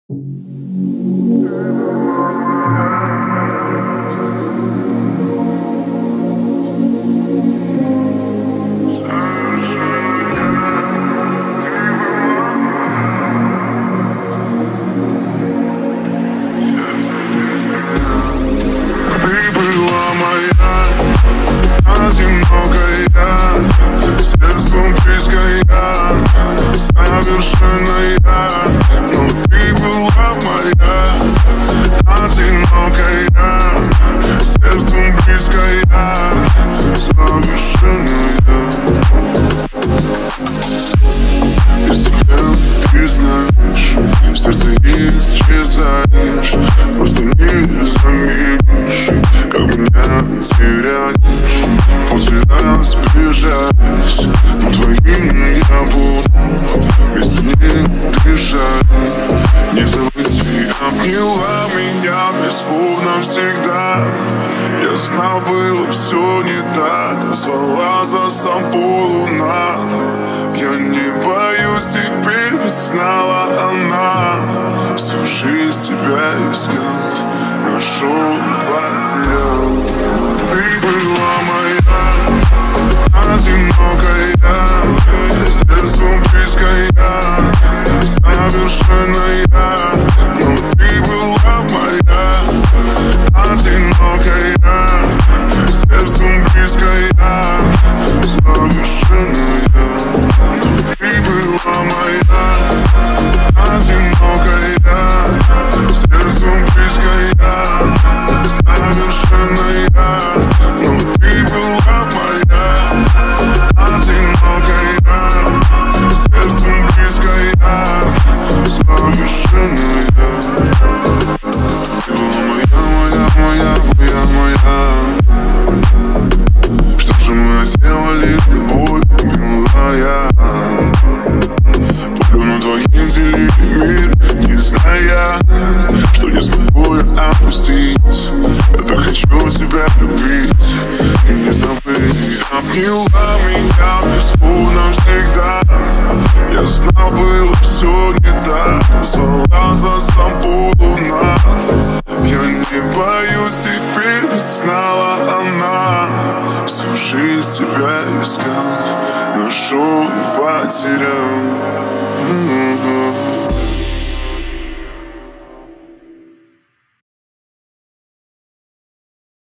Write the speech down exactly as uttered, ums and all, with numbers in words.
Сердцем близкая, совершенная, но ты была моя, одинокая. Сердцем близкая, совершенная. Без тебя, ты знаешь, в сердце исчезаешь, просто не заметишь, как меня теряешь. Пути нас сближались, но твоим я буду вместе не дышать. Не забыть, ты обняла меня мне словно всегда. Я знал, было все не так, звала за собой луна. Я не боюсь, теперь ведь знала она. Всю жизнь тебя искал, нашел, потерял. Ты была моя, одинокая, сердцем близкая, совершенная, но ты была моя, одинокая, сердцем близкая, совершенная. Ты была моя, одинокая, сердцем близкая, совершенная, но ты была моя, одинокая, сердцем близкая, совершенная. Ты была моя, моя, моя, моя, моя. Что же мы сделали с тобой, милая? Плюну на твои делили мир, не зная, что не смогу я отпустить. Я так хочу тебя любить и не забыть. Обняла меня ты словно всегда. Я знал, было все не так, звала за собой луна. Я не боюсь, теперь ведь знала она. Всю жизнь тебя искал, нашел и потерял.